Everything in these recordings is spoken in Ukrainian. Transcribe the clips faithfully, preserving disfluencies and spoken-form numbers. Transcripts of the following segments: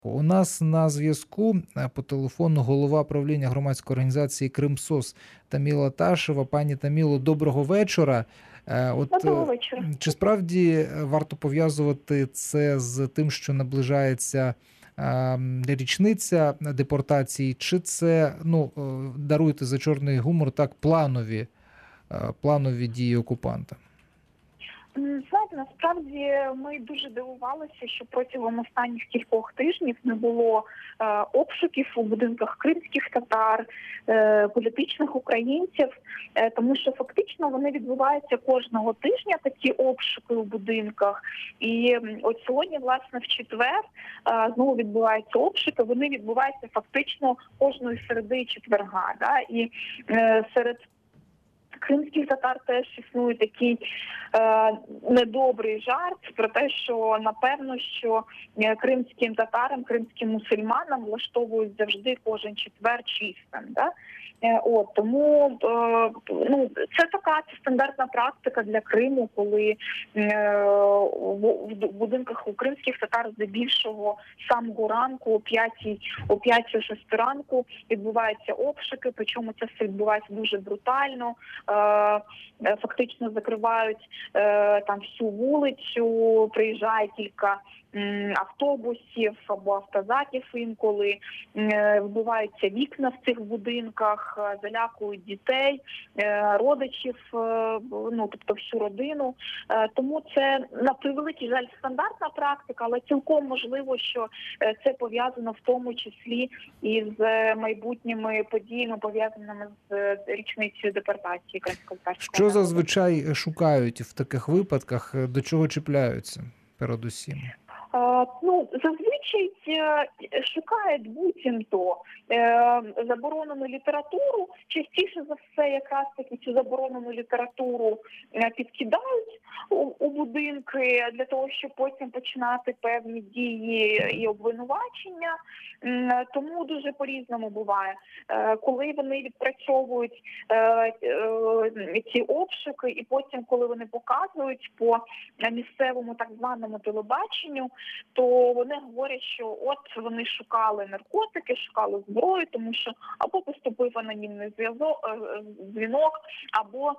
У нас на зв'язку по телефону голова правління громадської організації «Кримсос» Таміла Ташева. Пані Таміло, доброго вечора. От Доброго вечора. чи справді варто пов'язувати це з тим, що наближається річниця депортації, чи це, ну, даруйте за чорний гумор, так, планові, планові дії окупанта? Знаєте, насправді ми дуже дивувалися, що протягом останніх кількох тижнів не було е, обшуків у будинках кримських татар, е, політичних українців, е, тому що фактично вони відбуваються кожного тижня, такі обшуки у будинках. І от сьогодні, власне, в четвер е, знову відбуваються обшуки, вони відбуваються фактично кожної середи четверга. Да? І е, серед кримських татар теж існує такий е, недобрий жарт про те, що напевно, що кримським татарам, кримським мусульманам влаштовують завжди кожен четвер чистим. Да? Е, от, тому е, ну, це така це стандартна практика для Криму, коли е, в, в будинках у кримських татар здебільшого самого ранку, о п'ятій, о п'ятій-шостій ранку відбуваються обшуки, причому це все відбувається дуже брутально. Фактично закривають е, там всю вулицю, приїжджає кілька м, автобусів або автозаків інколи, е, вбиваються вікна в цих будинках, е, залякують дітей, е, родичів, е, ну тобто всю родину. Е, тому це, на превеликий жаль, стандартна практика, але цілком можливо, що е, це пов'язано в тому числі із е, майбутніми подіями, пов'язаними з е, річницею депортації. Що зазвичай шукають в таких випадках, до чого чіпляються передусім? Uh, ну, зазвичай uh, шукають буцімто uh, заборонену літературу. Частіше за все якраз таки цю заборонену літературу uh, підкидають у, у будинки для того, щоб потім починати певні дії і обвинувачення. Uh, тому дуже по-різному буває. Uh, коли вони відпрацьовують uh, uh, ці обшуки і потім, коли вони показують по місцевому так званому телебаченню, то вони говорять, що от вони шукали наркотики, шукали зброю, тому що або поступив анонімний зв'язок, дзвінок, або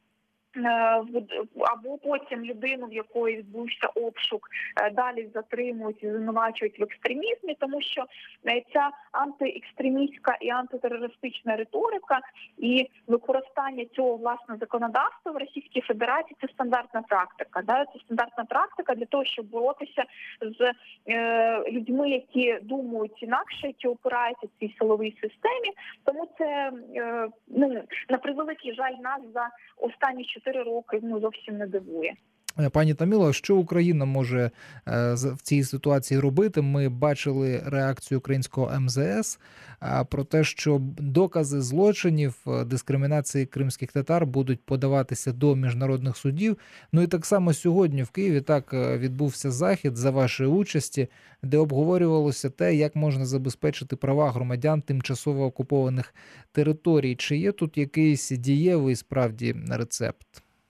або потім людину, в якої відбувся обшук, далі затримують і звинувачують в екстремізмі, тому що ця антиекстремістська і антитерористична риторика і використання цього, власне, законодавства в Російській Федерації – це стандартна практика. Да? Це стандартна практика для того, щоб боротися з е, людьми, які думають інакше, які опираються в цій силовій системі. Тому це, е, ну, на превеликий жаль, нас за останні чотири роки ну, зовсім не дивує. Пані Таміло, що Україна може в цій ситуації робити? Ми бачили реакцію українського ем зе ес про те, що докази злочинів, дискримінації кримських татар будуть подаватися до міжнародних судів. Ну і так само сьогодні в Києві так відбувся захід за вашої участі, де обговорювалося те, як можна забезпечити права громадян тимчасово окупованих територій. Чи є тут якийсь дієвий справді рецепт?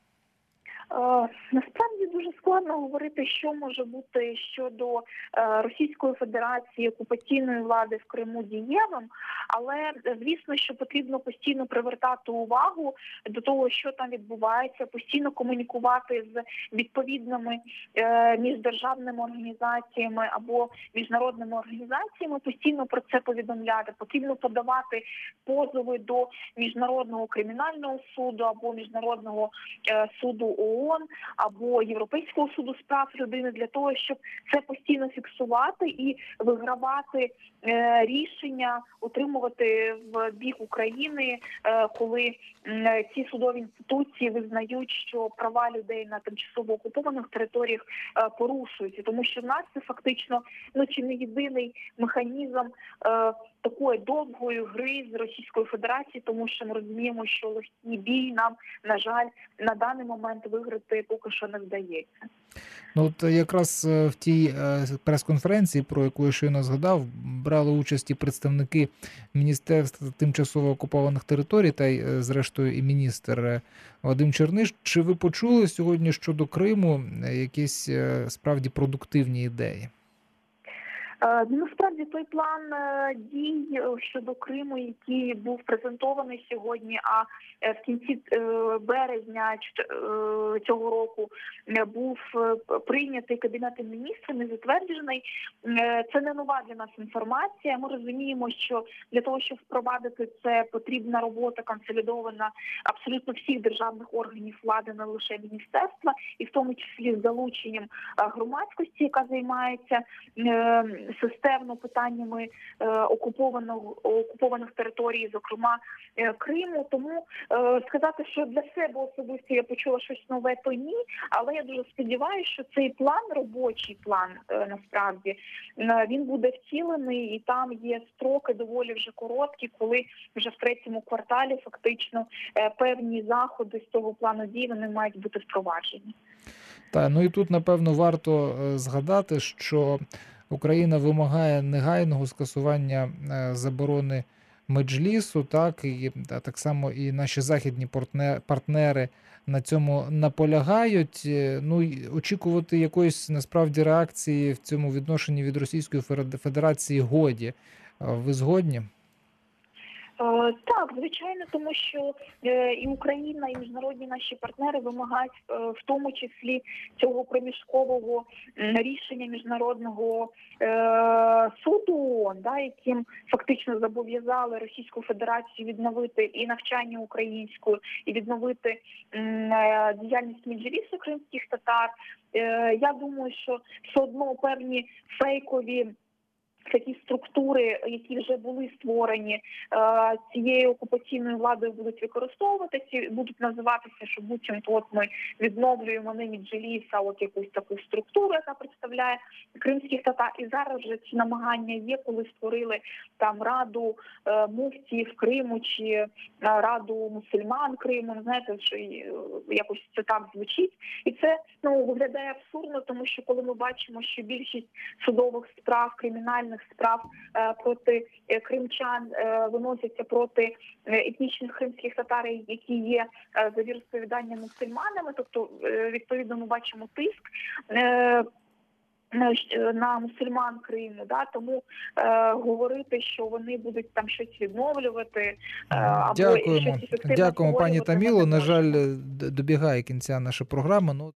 Uh, насправді дуже складно говорити, що може бути щодо uh, Російської Федерації, окупаційної влади в Криму дієвим, але звісно, що потрібно постійно привертати увагу до того, що там відбувається, постійно комунікувати з відповідними uh, міждержавними організаціями або міжнародними організаціями, постійно про це повідомляти, потрібно подавати позови до Міжнародного кримінального суду або Міжнародного uh, суду О О Н або Європейського суду з прав людини для того, щоб це постійно фіксувати і вигравати е, рішення, отримувати в бік України, е, коли е, ці судові інституції визнають, що права людей на тимчасово окупованих територіях е, порушуються. Тому що в нас це фактично ну, чи не єдиний механізм е, такої довгої гри з Російською Федерацією, тому що ми розуміємо, що легкий бій нам, на жаль, на даний момент виграти поки що не вдається. Ну от якраз в тій прес-конференції, про яку я щойно згадав, брали участь і представники Міністерства тимчасово окупованих територій та й, зрештою, і міністр Вадим Черниш. Чи ви почули сьогодні щодо Криму якісь справді продуктивні ідеї? Е, ну, Насправді той план е, дій е, щодо Криму, який був презентований сьогодні, а е, в кінці е, березня чт- е, цього року е, був е, прийнятий Кабінетом міністрів, не затверджений. Е, Це не нова для нас інформація. Ми розуміємо, що для того, щоб впровадити це, потрібна робота консолідована абсолютно всіх державних органів влади, не лише міністерства, і в тому числі з залученням е, громадськості, яка займається е, системно питаннями е, окупованого окупованих територій, зокрема е, Криму. Тому е, сказати, що для себе особисто я почула щось нове, то ні. Але я дуже сподіваюся, що цей план, робочий план, е, насправді е, він буде втілений, і там є строки доволі вже короткі, коли вже в третьому кварталі фактично е, певні заходи з того плану дій вони мають бути впроваджені. Та ну і тут напевно варто е, згадати, що Україна вимагає негайного скасування е, заборони Меджлісу, так і та, так само і наші західні партне- партнери на цьому наполягають. Е, Ну і очікувати якоїсь насправді реакції в цьому відношенні від Російської Феде- Федерації годі. Е, Ви згодні? Е, Так, звичайно, тому що е, і Україна, і міжнародні наші партнери вимагають е, в тому числі цього проміжкового м, рішення міжнародного е, суду ООН, да, яким фактично зобов'язали Російську Федерацію відновити і навчання українською, і відновити м, е, діяльність Меджлісу кримських татар. Е, Я думаю, що все одно певні фейкові такі структури, які вже були створені е, цією окупаційною владою, будуть використовуватися, будуть називатися, що буцімто от ми відновлюємо не Меджліс, а от якусь таку структуру, яка представляє кримських татар. І зараз вже ці намагання є, коли створили там раду е, муфтіїв Криму чи е, раду мусульман Криму. Ну, знаєте, що е, якось це так звучить. І це ну виглядає абсурдно, тому що коли ми бачимо, що більшість судових справ, кримінальних справ е, проти е, кримчан е, виносяться проти е, етнічних кримських татар, які є е, за віросповіданням мусульманами, тобто е, відповідно ми бачимо тиск е, на мусульман Криму, да, тому е, говорити, що вони будуть там щось відновлювати е, або Дякуємо. щось ефективно Дякуємо, пані створювати, ми Таміло. не На жаль, можемо. д- добігає кінця наша програма. Ну